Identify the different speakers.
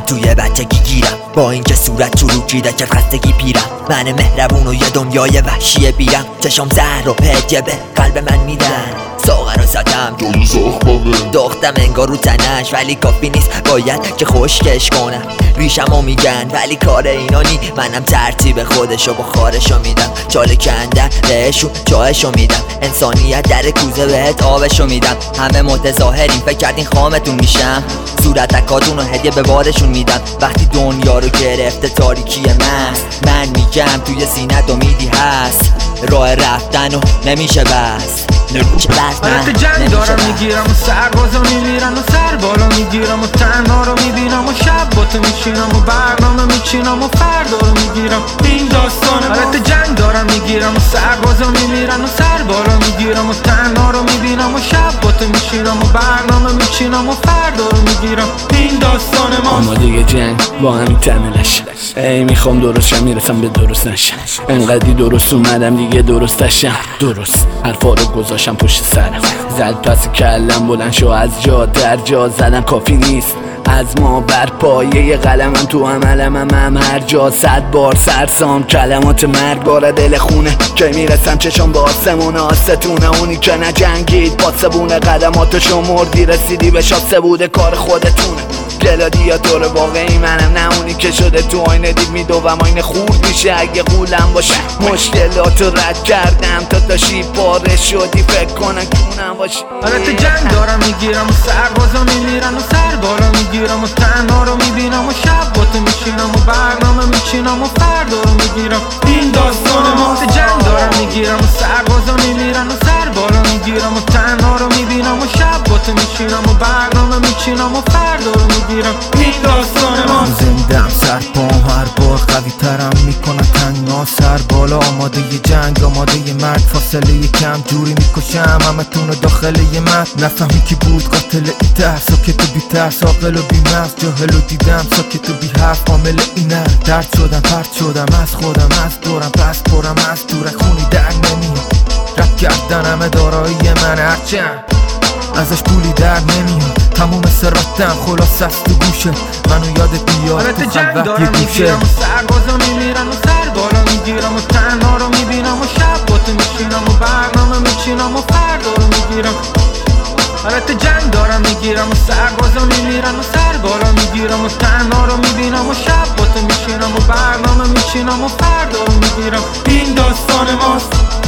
Speaker 1: توی بچگی گیرم، با اینکه صورت چروکیده که خستگی پیرم. من مهربون و یه دنیای وحشی بیرم، چشم زهر و هدیه به قلب من میدن. ساغر و ستم دختم انگار رو تنش، ولی کافی نیست، باید که خشکش کنم. ریشمو میگن ولی کار اینا نی، منم ترتیب خودشو با خارشو میدم. چاله کندن بهشون چایشو میدم، انسانیت در کوزه بهت آبشو میدم. همه متظاهرین فکر کردین خامتون میشم، صورت تکاتون رو هدیه به بارشون میدم. وقتی دنیا رو گرفته تاریکی من میگم توی سینت امیدی هست، راه رفتن و نمیشه بس.
Speaker 2: حالت جنگ دارم میگیرم و سربازا میمیرن و سر بالا میگیرم و تنها رو میبینم و شب با تو میشینم و برنامه میچینم و فردا رو میگیرم. این داستانه حالت جنگ دارم میگیرم و سربازا میمیرن و سر بالا میگیرم و تنها رو میبینم و شب با تو میشینم و برنامه میچینم و فردا رو میگیرم. این داستان ما
Speaker 3: آماده جنگ با همین تنلش، ای میخوام درستشم میرسم به درست نشم. انقدی درست اومدم دیگه درستشم. درست حرفا رو گذاشتم پشت سرم، زد پس کلم بلند شو از جا در جا زدم کافی نیست. از ما بر پایه قلمم تو عملم هر جا 100 بار سرسام کلمات مرگبار دل خونه که میرسم چشم با آسمون آستونه. اونی که نجنگید با سبونه قدماتشو مردی رسیدی به شاسه بوده کار خودتونه. گلادیاتور واقعی منم نه اونی که شده تو آینه دید میدوم آینه خورد میشه اگه قولم باشه. مشکلاتو رد کردم تا شیب پاره شدی فکر کنم کونم باشی.
Speaker 2: حالت جنگ دارم میگیرم و سربازا میمیرن و سر بالا میگیرم و تنها رو میبینم و شب با تو میشینم و برنامه میچینم و فردا رو میگیرم. این داستان ما جنگ دارم میگیرم و سربازا میمیرن و سر بالا میگیرم و تنها رو میبینم و شب با تو میشینم و برنامه میچینم و فردا رو میگیرم. این داستان ما
Speaker 4: زندم سر پام هر بار قوی ترم میکنه تنها سر بالا. آماده ی جنگ آماده ی مرگ، فاصله کم جوری میکشم همه تونو داخل ی من. نفهمی کی بود قاتل این ترس، ساکت و بی ترس عاقل و بی مغز. جاهل و دیدم ساکت و بی حرف عامل اینه. درد شدم پرت شدم از خودم از دورم پس پرم از دور خونی در نمیاد. رد کردن همه دارایی من هرچند ازش پولی در نمیاد. تموم ثروتم خلاص است تو گوشه منو یادت بیاد تو خلوت یه گوشه.
Speaker 2: سربازا میمیرن و سر بالا میگیرم و تنها رو میبینم و شب با تو میشینم و برنامه میچینم و فردا رو میگیرم. حالت جنگ دارم میگیرم و سربازا میمیرن و سر بالا میگیرم و تنها رو میبینم و شب با تو میشینم و برنامه میچینم و فردا رو میگیرم. این داستان ماست.